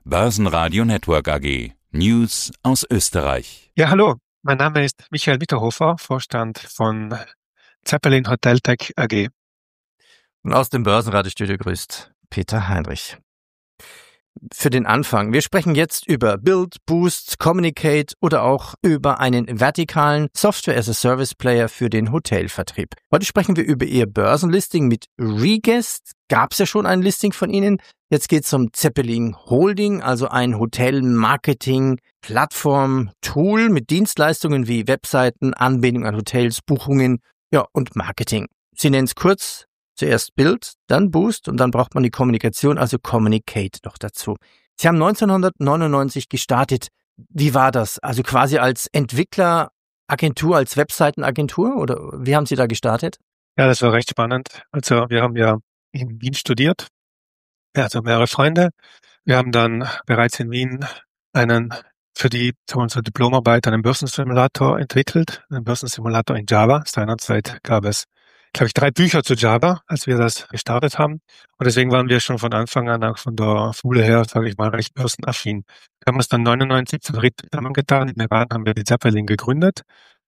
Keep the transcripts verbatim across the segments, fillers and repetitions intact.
Börsenradio Network A G. News aus Österreich. Ja, hallo. Mein Name ist Michael Mitterhofer, Vorstand von Zeppelin Hoteltech A G. Und aus dem Börsenradiostudio grüßt Peter Heinrich. Für den Anfang. Wir sprechen jetzt über Build, Boost, Communicate oder auch über einen vertikalen Software-as-a-Service-Player für den Hotelvertrieb. Heute sprechen wir über Ihr Börsenlisting mit Reguest. Gab es ja schon ein Listing von Ihnen. Jetzt geht es um Zeppelin Holding, also ein Hotel-Marketing-Plattform-Tool mit Dienstleistungen wie Webseiten, Anbindung an Hotels, Buchungen, ja und Marketing. Sie nennen es kurz zuerst Build, dann Boost und dann braucht man die Kommunikation, also Communicate noch dazu. Sie haben neunzehnhundertneunundneunzig gestartet. Wie war das? Also quasi als Entwickleragentur, als Webseitenagentur oder wie haben Sie da gestartet? Ja, das war recht spannend. Also wir haben ja in Wien studiert, also mehrere Freunde. Wir haben dann bereits in Wien einen für die für unsere Diplomarbeit einen Börsensimulator entwickelt, einen Börsensimulator in Java. Seinerzeit gab es, glaube ich, drei Bücher zu Java, als wir das gestartet haben. Und deswegen waren wir schon von Anfang an auch von der Schule her, sage ich mal, recht börsenaffin. Wir haben uns dann neunundneunzig zu dritt zusammengetan. In Iran haben wir die Zeppelin gegründet,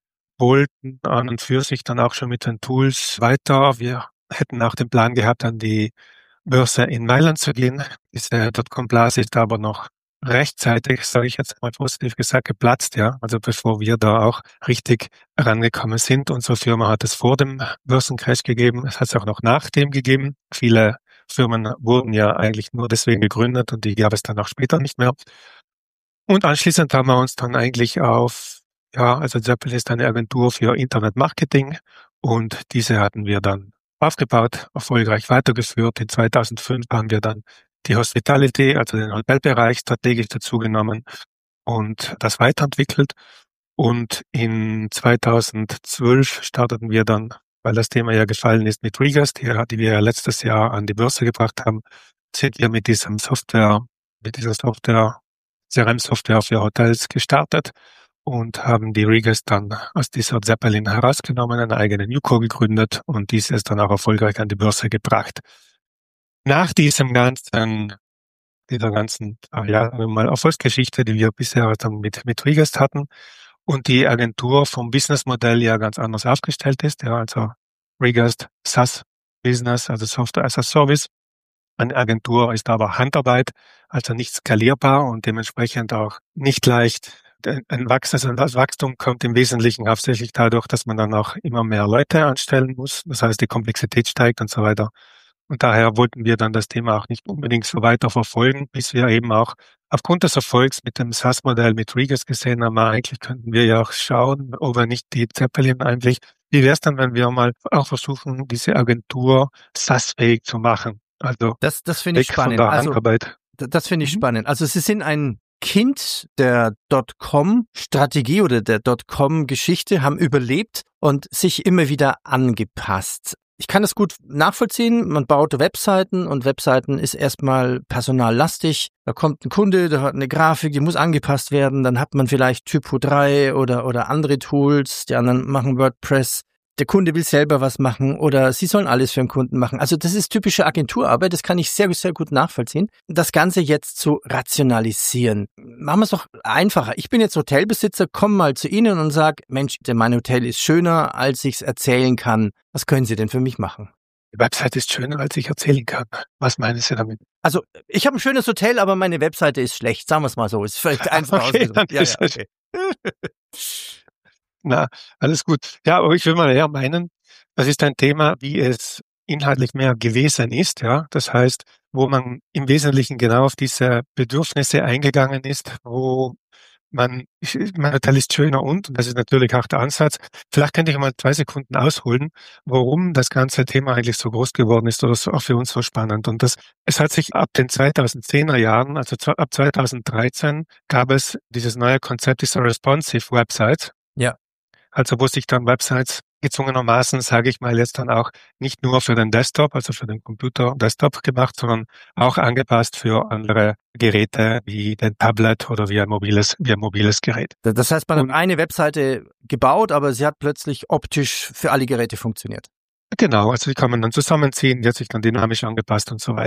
wollten an und für sich dann auch schon mit den Tools weiter. Wir hätten auch den Plan gehabt, an die Börse in Mailand zu gehen. Diese Dotcom-Blase ist aber noch rechtzeitig, sage ich jetzt mal positiv gesagt, geplatzt, ja. Also bevor wir da auch richtig rangekommen sind. Unsere Firma hat es vor dem Börsencrash gegeben. Es hat es auch noch nach dem gegeben. Viele Firmen wurden ja eigentlich nur deswegen gegründet und die gab es dann auch später nicht mehr. Und anschließend haben wir uns dann eigentlich auf, ja, also Zeppelin ist eine Agentur für Internetmarketing und diese hatten wir dann aufgebaut, erfolgreich weitergeführt. In zweitausendfünf haben wir dann die Hospitality, also den Hotelbereich, strategisch dazugenommen und das weiterentwickelt. Und in zweitausendzwölf starteten wir dann, weil das Thema ja gefallen ist, mit Reguest, die wir ja letztes Jahr an die Börse gebracht haben, sind wir mit diesem Software, mit dieser Software, C R M-Software für Hotels gestartet und haben die Reguest dann aus dieser Zeppelin herausgenommen, eine eigene Newco gegründet und diese ist dann auch erfolgreich an die Börse gebracht. Nach diesem ganzen, dieser ganzen, ja, mal Erfolgsgeschichte, die wir bisher dann mit, mit Reguest hatten und die Agentur vom Businessmodell ja ganz anders aufgestellt ist, ja, also Reguest SaaS-Business, also Software as a Service. Eine Agentur ist aber Handarbeit, also nicht skalierbar und dementsprechend auch nicht leicht. Ein Wachstum, das Wachstum kommt im Wesentlichen hauptsächlich dadurch, dass man dann auch immer mehr Leute anstellen muss. Das heißt, die Komplexität steigt und so weiter. Und daher wollten wir dann das Thema auch nicht unbedingt so weiter verfolgen, bis wir eben auch aufgrund des Erfolgs mit dem SaaS-Modell mit Reguest gesehen haben, eigentlich könnten wir ja auch schauen, ob wir nicht die Zeppelin eigentlich, wie wäre es dann, wenn wir mal auch versuchen, diese Agentur SaaS-fähig zu machen? Also das, das finde ich spannend. Also, das finde ich mhm. spannend. Also Sie sind ein Kind der Dotcom-Strategie oder der Dotcom-Geschichte, haben überlebt und sich immer wieder angepasst. Ich kann das gut nachvollziehen. Man baut Webseiten und Webseiten ist erstmal personallastig. Da kommt ein Kunde, der hat eine Grafik, die muss angepasst werden. Dann hat man vielleicht Typo drei oder, oder andere Tools. Die anderen machen WordPress. Der Kunde will selber was machen oder sie sollen alles für den Kunden machen. Also das ist typische Agenturarbeit, das kann ich sehr, sehr gut nachvollziehen. Das Ganze jetzt zu rationalisieren. Machen wir es doch einfacher. Ich bin jetzt Hotelbesitzer, komme mal zu Ihnen und sage, Mensch, mein Hotel ist schöner, als ich es erzählen kann. Was können Sie denn für mich machen? Die Webseite ist schöner, als ich erzählen kann. Was meinen Sie damit? Also ich habe ein schönes Hotel, aber meine Webseite ist schlecht. Sagen wir es mal so. Ist vielleicht einfach okay, ausgedrückt. Ja, ja, okay. Na, alles gut. Ja, aber ich will mal eher meinen, das ist ein Thema, wie es inhaltlich mehr gewesen ist, ja. Das heißt, wo man im Wesentlichen genau auf diese Bedürfnisse eingegangen ist, wo man, ich, mein Hotel ist schöner und, und das ist natürlich auch der Ansatz. Vielleicht könnte ich mal zwei Sekunden ausholen, warum das ganze Thema eigentlich so groß geworden ist oder so, auch für uns so spannend. Und das, es hat sich ab den zweitausendzehner Jahren, also ab zweitausenddreizehn, gab es dieses neue Konzept dieser Responsive Websites. Ja. Also wo sich dann Websites gezwungenermaßen, sage ich mal, jetzt dann auch nicht nur für den Desktop, also für den Computer Desktop gemacht, sondern auch angepasst für andere Geräte wie den Tablet oder wie ein mobiles, wie ein mobiles Gerät. Das heißt, man hat eine Webseite gebaut, aber sie hat plötzlich optisch für alle Geräte funktioniert. Genau, also die kann man dann zusammenziehen, die hat sich dann dynamisch angepasst und so weiter.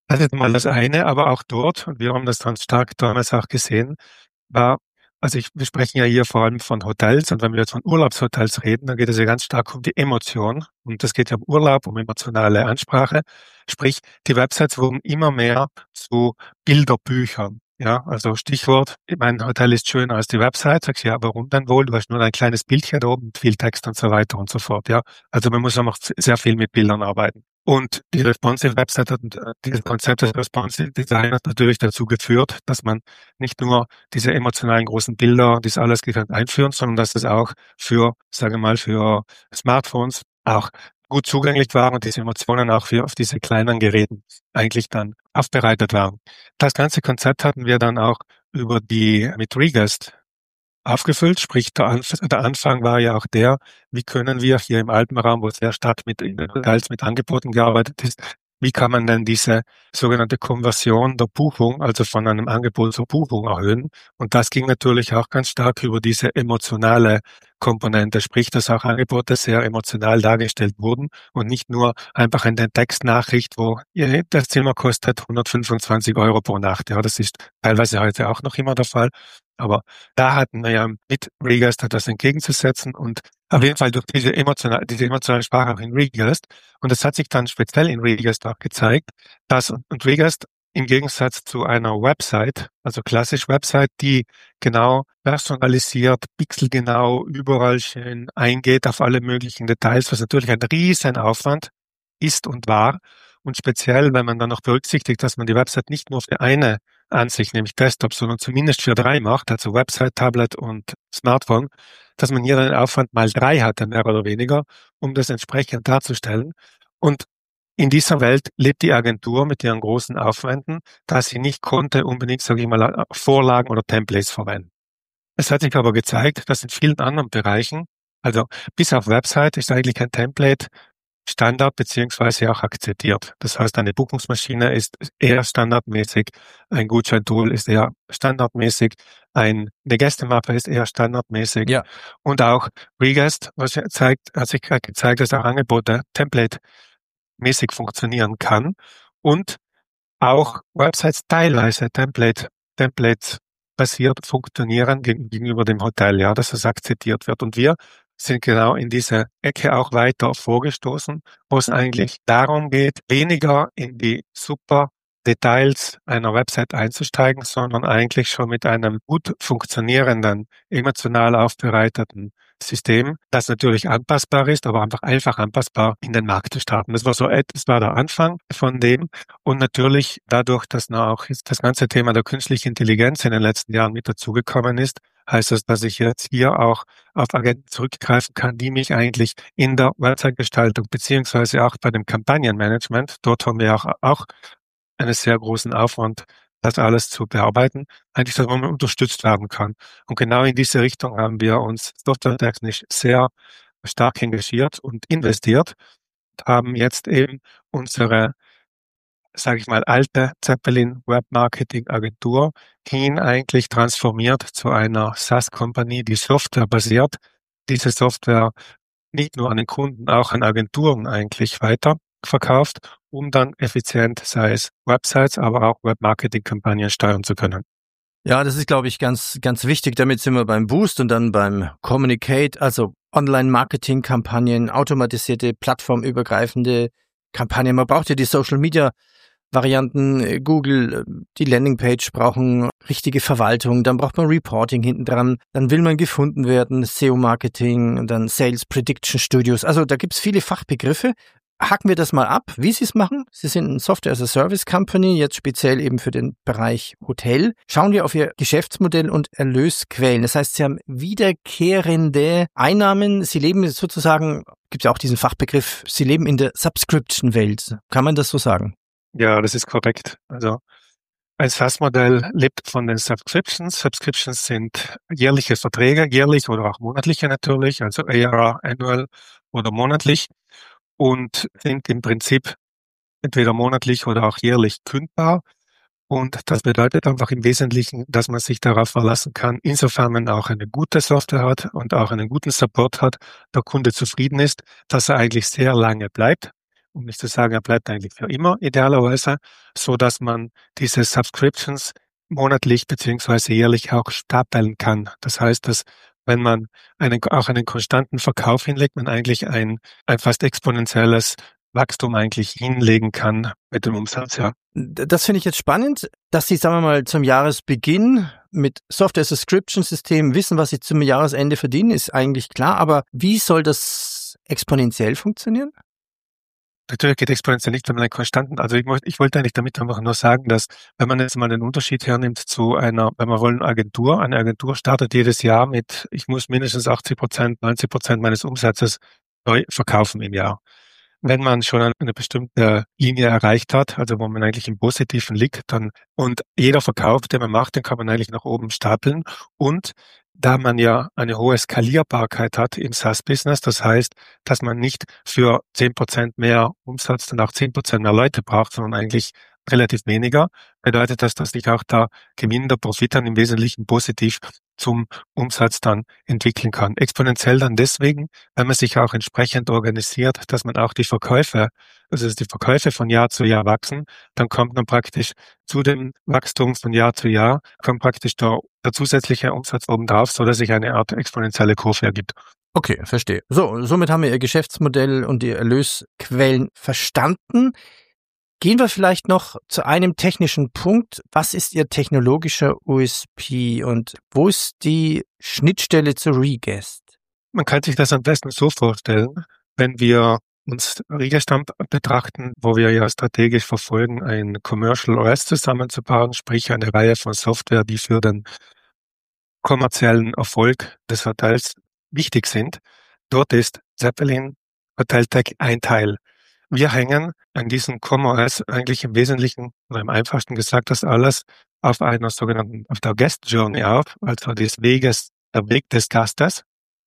Das ist mal das eine, aber auch dort, und wir haben das dann stark damals auch gesehen, war, also ich, wir sprechen ja hier vor allem von Hotels, und wenn wir jetzt von Urlaubshotels reden, dann geht es ja ganz stark um die Emotion, und das geht ja um Urlaub, um emotionale Ansprache. Sprich, die Websites wurden immer mehr zu Bilderbüchern. Ja, also Stichwort, mein Hotel ist schöner als die Website. Sagst du, ja, warum denn wohl? Du hast nur ein kleines Bildchen da oben mit viel Text und so weiter und so fort. Ja, also man muss auch noch sehr viel mit Bildern arbeiten. Und die Responsive Website hat, äh, dieses Konzept des Responsive Design hat natürlich dazu geführt, dass man nicht nur diese emotionalen großen Bilder, dies alles einführen, sondern dass es auch für, sage ich mal, für Smartphones auch gut zugänglich waren und diese Emotionen auch für auf diese kleinen Geräten eigentlich dann aufbereitet waren. Das ganze Konzept hatten wir dann auch über die mit Reguest aufgefüllt, sprich der, Anf der Anfang war ja auch der, wie können wir hier im Alpenraum, wo sehr stark mit teils mit Angeboten gearbeitet ist, wie kann man denn diese sogenannte Konversion der Buchung, also von einem Angebot zur Buchung erhöhen? Und das ging natürlich auch ganz stark über diese emotionale Komponente, sprich, dass auch Angebote sehr emotional dargestellt wurden und nicht nur einfach in der Textnachricht, wo das Zimmer kostet hundertfünfundzwanzig Euro pro Nacht. Ja, das ist teilweise heute auch noch immer der Fall. Aber da hatten wir ja mit Reguest etwas entgegenzusetzen und auf jeden Fall durch diese emotionale, diese emotionale Sprache auch in Reguest. Und das hat sich dann speziell in Reguest auch gezeigt, dass und Reguest im Gegensatz zu einer Website, also klassisch Website, die genau personalisiert, pixelgenau, überall schön eingeht auf alle möglichen Details, was natürlich ein riesen Aufwand ist und war. Und speziell, wenn man dann noch berücksichtigt, dass man die Website nicht nur für eine Ansicht, nämlich Desktop, sondern zumindest für drei macht, also Website, Tablet und Smartphone, dass man hier einen Aufwand mal drei hatte, mehr oder weniger, um das entsprechend darzustellen. Und in dieser Welt lebt die Agentur mit ihren großen Aufwänden, da sie nicht konnte unbedingt, sage ich mal, Vorlagen oder Templates verwenden. Es hat sich aber gezeigt, dass in vielen anderen Bereichen, also bis auf Website, ist eigentlich ein Template Standard beziehungsweise auch akzeptiert. Das heißt, eine Buchungsmaschine ist eher standardmäßig, ein Gutscheintool ist eher standardmäßig, ein, eine Gästemappe ist eher standardmäßig. Ja. Und auch Reguest, was zeigt, hat sich gezeigt, dass auch Angebote Template-mäßig funktionieren kann und auch Websites teilweise Template, Templates basiert funktionieren gegenüber dem Hotel, ja, dass es akzeptiert wird. Und wir sind genau in diese Ecke auch weiter vorgestoßen, wo es eigentlich darum geht, weniger in die super Details einer Website einzusteigen, sondern eigentlich schon mit einem gut funktionierenden, emotional aufbereiteten System, das natürlich anpassbar ist, aber einfach einfach anpassbar in den Markt zu starten. Das war so, das war der Anfang von dem. Und natürlich dadurch, dass noch auch jetzt das ganze Thema der künstlichen Intelligenz in den letzten Jahren mit dazugekommen ist, heißt das, dass ich jetzt hier auch auf Agenten zurückgreifen kann, die mich eigentlich in der Website-Gestaltung beziehungsweise auch bei dem Kampagnenmanagement, dort haben wir auch, auch einen sehr großen Aufwand, das alles zu bearbeiten, eigentlich, dass man unterstützt werden kann. Und genau in diese Richtung haben wir uns softwaretechnisch sehr stark engagiert und investiert und haben jetzt eben unsere, sage ich mal, alte Zeppelin Webmarketing Agentur hin eigentlich transformiert zu einer SaaS-Company, die Software basiert, diese Software nicht nur an den Kunden, auch an Agenturen eigentlich weiter verkauft, um dann effizient, sei es Websites, aber auch Webmarketing-Kampagnen steuern zu können. Ja, das ist, glaube ich, ganz, ganz wichtig. Damit sind wir beim Boost und dann beim Communicate, also Online-Marketing-Kampagnen, automatisierte, plattformübergreifende Kampagnen. Man braucht ja die Social-Media-Varianten, Google, die Landingpage brauchen richtige Verwaltung, dann braucht man Reporting hinten dran, dann will man gefunden werden, S E O-Marketing und dann Sales Prediction Studios. Also da gibt's viele Fachbegriffe. Hacken wir das mal ab, wie Sie es machen. Sie sind ein Software-as-a-Service-Company, jetzt speziell eben für den Bereich Hotel. Schauen wir auf Ihr Geschäftsmodell und Erlösquellen. Das heißt, Sie haben wiederkehrende Einnahmen. Sie leben sozusagen, gibt ja auch diesen Fachbegriff, Sie leben in der Subscription-Welt. Kann man das so sagen? Ja, das ist korrekt. Also ein SaaS-Modell lebt von den Subscriptions. Subscriptions sind jährliche Verträge, jährlich oder auch monatliche natürlich, also A R R, annual oder monatlich. Und sind im Prinzip entweder monatlich oder auch jährlich kündbar. Und das bedeutet einfach im Wesentlichen, dass man sich darauf verlassen kann, insofern man auch eine gute Software hat und auch einen guten Support hat, der Kunde zufrieden ist, dass er eigentlich sehr lange bleibt um nicht zu sagen, er bleibt eigentlich für immer idealerweise, so dass man diese Subscriptions monatlich beziehungsweise jährlich auch stapeln kann. Das heißt, dass wenn man einen, auch einen konstanten Verkauf hinlegt, man eigentlich ein, ein fast exponentielles Wachstum eigentlich hinlegen kann mit dem Umsatz, ja. Das finde ich jetzt spannend, dass Sie, sagen wir mal, zum Jahresbeginn mit Software-Subscription-Systemen wissen, was Sie zum Jahresende verdienen, ist eigentlich klar. Aber wie soll das exponentiell funktionieren? Natürlich geht exponentiell nicht, wenn man einen konstanten, also ich, ich wollte eigentlich damit einfach nur sagen, dass wenn man jetzt mal den Unterschied hernimmt zu einer, wenn wir wollen, Agentur, eine Agentur startet jedes Jahr mit, ich muss mindestens achtzig Prozent, neunzig Prozent meines Umsatzes neu verkaufen im Jahr. Wenn man schon eine bestimmte Linie erreicht hat, also wo man eigentlich im Positiven liegt, dann, und jeder Verkauf, den man macht, den kann man eigentlich nach oben stapeln. Und da man ja eine hohe Skalierbarkeit hat im SaaS-Business, das heißt, dass man nicht für zehn Prozent mehr Umsatz dann auch zehn Prozent mehr Leute braucht, sondern eigentlich relativ weniger, bedeutet das, dass sich auch der Gewinn, der Profit dann im Wesentlichen positiv zum Umsatz dann entwickeln kann. Exponentiell dann deswegen, weil man sich auch entsprechend organisiert, dass man auch die Verkäufe, also dass die Verkäufe von Jahr zu Jahr wachsen, dann kommt man praktisch zu dem Wachstum von Jahr zu Jahr, kommt praktisch der, der zusätzliche Umsatz obendrauf, so dass sich eine Art exponentielle Kurve ergibt. Okay, verstehe. So, somit haben wir Ihr Geschäftsmodell und die Erlösquellen verstanden. Gehen wir vielleicht noch zu einem technischen Punkt. Was ist Ihr technologischer U S P und wo ist die Schnittstelle zu Reguest? Man kann sich das am besten so vorstellen, wenn wir uns Reguest betrachten, wo wir ja strategisch verfolgen, ein Commercial O S zusammenzubauen, sprich eine Reihe von Software, die für den kommerziellen Erfolg des Hotels wichtig sind. Dort ist Zeppelin HotelTech ein Teil. Wir hängen an diesem ComOS eigentlich im Wesentlichen, oder im einfachsten gesagt, das alles auf einer sogenannten, auf der Guest Journey auf, also des Weges, der Weg des Gastes.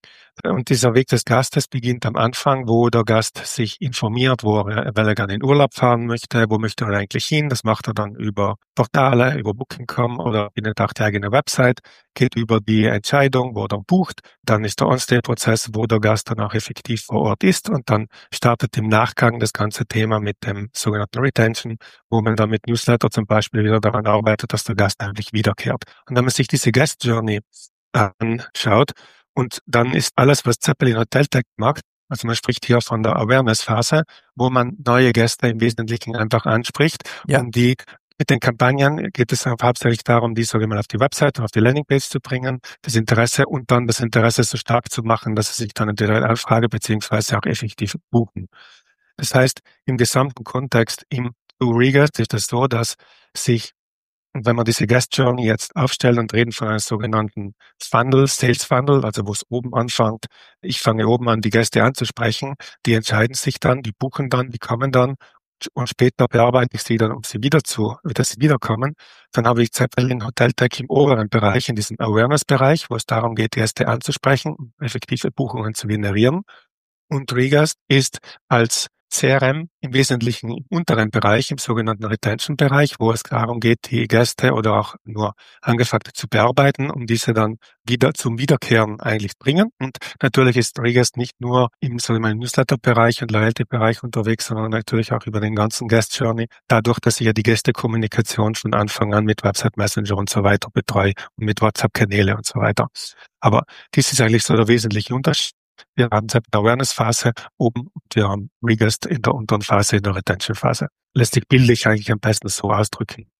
Und dieser Weg des Gastes beginnt am Anfang, wo der Gast sich informiert, wo er, weil er gerne in Urlaub fahren möchte, wo möchte er eigentlich hin. Das macht er dann über Portale, über Booking Punkt com oder findet auch die eigene Website, geht über die Entscheidung, wo er bucht. Dann ist der On-Stay-Prozess, wo der Gast dann auch effektiv vor Ort ist. Und dann startet im Nachgang das ganze Thema mit dem sogenannten Retention, wo man dann mit Newsletter zum Beispiel wieder daran arbeitet, dass der Gast eigentlich wiederkehrt. Und wenn man sich diese Guest Journey anschaut, und dann ist alles, was Zeppelin HotelTech macht, also man spricht hier von der Awareness-Phase, wo man neue Gäste im Wesentlichen einfach anspricht. Ja. Und die mit den Kampagnen geht es hauptsächlich darum, die sage ich mal auf die Website und auf die Landingpage zu bringen, das Interesse und dann das Interesse so stark zu machen, dass sie sich dann in der Anfrage beziehungsweise auch effektiv buchen. Das heißt, im gesamten Kontext im Reguest ist es so, dass sich, wenn man diese Guest Journey jetzt aufstellt und reden von einem sogenannten Funnel, Sales Funnel, also wo es oben anfängt, ich fange oben an, die Gäste anzusprechen, die entscheiden sich dann, die buchen dann, die kommen dann und später bearbeite ich sie dann, um sie wieder zu, dass sie wiederkommen. Dann habe ich Zeppelin HotelTech im oberen Bereich, in diesem Awareness-Bereich, wo es darum geht, Gäste anzusprechen, effektive Buchungen zu generieren. Und Reguest ist als C R M im Wesentlichen im unteren Bereich, im sogenannten Retention-Bereich, wo es darum geht, die Gäste oder auch nur Angefragte zu bearbeiten, um diese dann wieder zum Wiederkehren eigentlich bringen. Und natürlich ist Reguest nicht nur im sogenannten Newsletter-Bereich und Loyalty-Bereich unterwegs, sondern natürlich auch über den ganzen Guest Journey, dadurch, dass ich ja die Gästekommunikation von Anfang an mit Website Messenger und so weiter betreue und mit WhatsApp-Kanäle und so weiter. Aber dies ist eigentlich so der wesentliche Unterschied. Wir haben die Awareness-Phase oben und wir haben Reguest in der unteren Phase, in der Retention-Phase. Lässt sich bildlich eigentlich am besten so ausdrücken.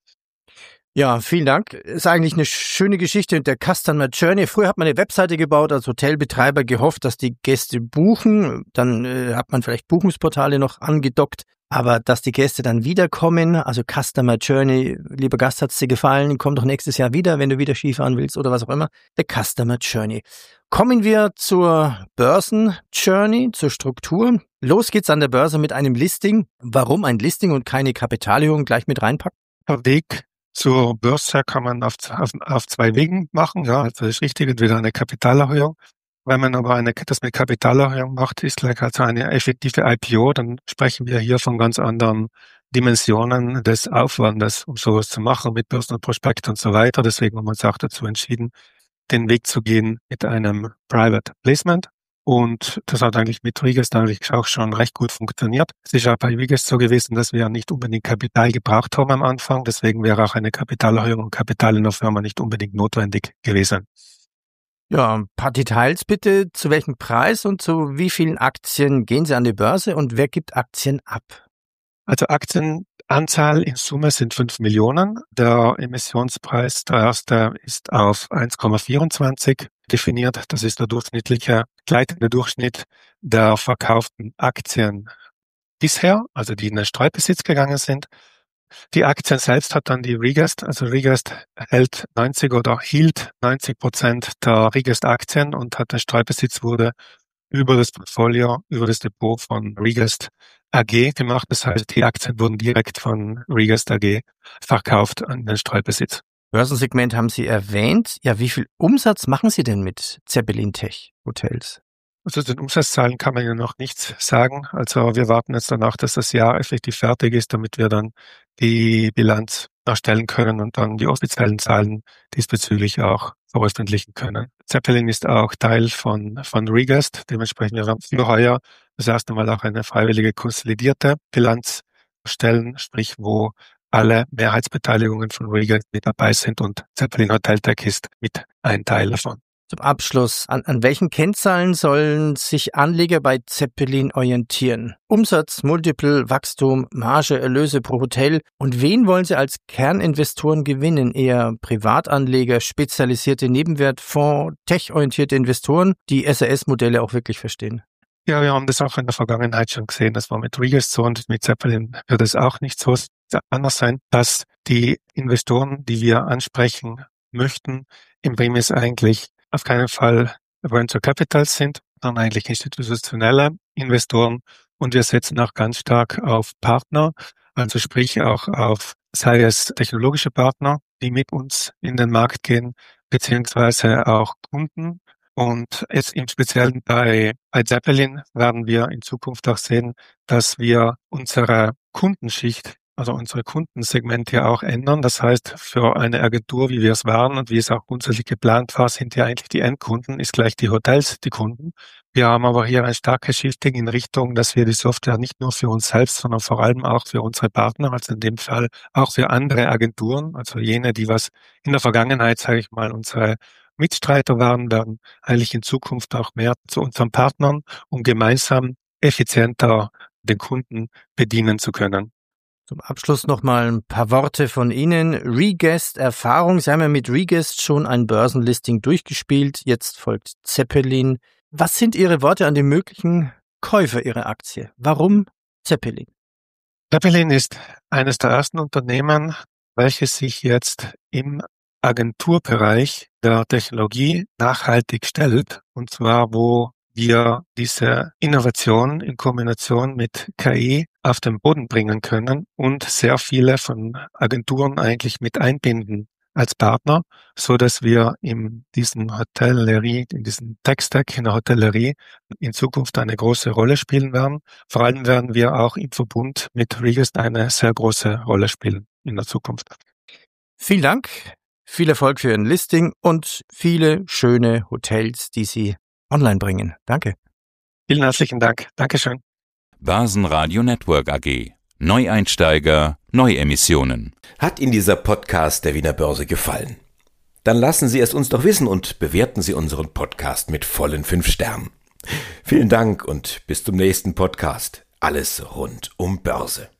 Ja, vielen Dank. Ist eigentlich eine schöne Geschichte und der Customer Journey. Früher hat man eine Webseite gebaut, als Hotelbetreiber gehofft, dass die Gäste buchen. Dann äh, hat man vielleicht Buchungsportale noch angedockt. Aber dass die Gäste dann wiederkommen, also Customer Journey, lieber Gast, hat's dir gefallen, komm doch nächstes Jahr wieder, wenn du wieder Skifahren willst oder was auch immer. Der Customer Journey. Kommen wir zur Börsen Journey, zur Struktur. Los geht's an der Börse mit einem Listing. Warum ein Listing und keine Kapitalerhöhung gleich mit reinpacken? Der Weg zur Börse kann man auf, auf, auf zwei Wegen machen. Ja, also das ist richtig, entweder eine Kapitalerhöhung. Wenn man aber eine, das mit Kapitalerhöhung macht, ist gleich also eine effektive I P O, dann sprechen wir hier von ganz anderen Dimensionen des Aufwandes, um sowas zu machen mit Börsen und Prospekt und so weiter. Deswegen haben wir uns auch dazu entschieden, den Weg zu gehen mit einem Private Placement Und das hat eigentlich mit Regest eigentlich auch schon recht gut funktioniert. Es ist auch bei Regest so gewesen, dass wir nicht unbedingt Kapital gebraucht haben am Anfang. Deswegen wäre auch eine Kapitalerhöhung und Kapital in der Firma nicht unbedingt notwendig gewesen. Ja, ein paar Details bitte. Zu welchem Preis und zu wie vielen Aktien gehen Sie an die Börse und wer gibt Aktien ab? Also Aktienanzahl in Summe sind fünf Millionen. Der Emissionspreis, der erste, ist auf eins Komma vierundzwanzig definiert. Das ist der durchschnittliche, gleitende Durchschnitt der verkauften Aktien bisher, also die in den Streubesitz gegangen sind. Die Aktien selbst hat dann die Regest, also Regest hält neunzig oder hielt neunzig Prozent der Regest-Aktien und hat der Streubesitz wurde über das Portfolio, über das Depot von Regest A G gemacht. Das heißt, die Aktien wurden direkt von Regest A G verkauft an den Streubesitz. Börsensegment haben Sie erwähnt. Ja, wie viel Umsatz machen Sie denn mit Zeppelin Tech Hotels? Also zu den Umsatzzahlen kann man ja noch nichts sagen. Also wir warten jetzt danach, dass das Jahr effektiv fertig ist, damit wir dann die Bilanz erstellen können und dann die offiziellen Zahlen diesbezüglich auch veröffentlichen können. Zeppelin ist auch Teil von, von Regest. Dementsprechend wir werden für heuer das erste Mal auch eine freiwillige konsolidierte Bilanz erstellen, sprich wo alle Mehrheitsbeteiligungen von Regest mit dabei sind und Zeppelin Hoteltech ist mit ein Teil davon. Zum Abschluss, an, an welchen Kennzahlen sollen sich Anleger bei Zeppelin orientieren? Umsatz, Multiple, Wachstum, Marge, Erlöse pro Hotel. Und wen wollen Sie als Kerninvestoren gewinnen? Eher Privatanleger, spezialisierte Nebenwertfonds, tech-orientierte Investoren, die S R S-Modelle auch wirklich verstehen? Ja, wir haben das auch in der Vergangenheit schon gesehen. Das war mit Regest so und mit Zeppelin wird es auch nicht so anders sein, dass die Investoren, die wir ansprechen möchten, im Primis eigentlich auf keinen Fall Venture Capital sind, sondern eigentlich institutionelle Investoren. Und wir setzen auch ganz stark auf Partner, also sprich auch auf, sei es technologische Partner, die mit uns in den Markt gehen, beziehungsweise auch Kunden. Und jetzt im Speziellen bei, bei Zeppelin werden wir in Zukunft auch sehen, dass wir unsere Kundenschicht, also unsere Kundensegmente auch ändern. Das heißt, für eine Agentur, wie wir es waren und wie es auch grundsätzlich geplant war, sind ja eigentlich die Endkunden, ist gleich die Hotels die Kunden. Wir haben aber hier ein starkes Shifting in Richtung, dass wir die Software nicht nur für uns selbst, sondern vor allem auch für unsere Partner, also in dem Fall auch für andere Agenturen, also jene, die was in der Vergangenheit, sage ich mal, unsere Mitstreiter waren, werden eigentlich in Zukunft auch mehr zu unseren Partnern, um gemeinsam effizienter den Kunden bedienen zu können. Zum Abschluss noch mal ein paar Worte von Ihnen. Regest-Erfahrung. Sie haben ja mit Regest schon ein Börsenlisting durchgespielt. Jetzt folgt Zeppelin. Was sind Ihre Worte an die möglichen Käufer Ihrer Aktie? Warum Zeppelin? Zeppelin ist eines der ersten Unternehmen, welches sich jetzt im Agenturbereich der Technologie nachhaltig stellt. Und zwar, wo wir diese Innovation in Kombination mit K I auf den Boden bringen können und sehr viele von Agenturen eigentlich mit einbinden als Partner, so dass wir in diesem Hotellerie, in diesem Tech-Stack in der Hotellerie in Zukunft eine große Rolle spielen werden. Vor allem werden wir auch im Verbund mit Regest eine sehr große Rolle spielen in der Zukunft. Vielen Dank, viel Erfolg für Ihren Listing und viele schöne Hotels, die Sie online bringen. Danke. Vielen herzlichen Dank. Dankeschön. Börsenradio Network A G. Neueinsteiger, Neuemissionen. Hat Ihnen dieser Podcast der Wiener Börse gefallen? Dann lassen Sie es uns doch wissen und bewerten Sie unseren Podcast mit vollen fünf Sternen. Vielen Dank und bis zum nächsten Podcast. Alles rund um Börse.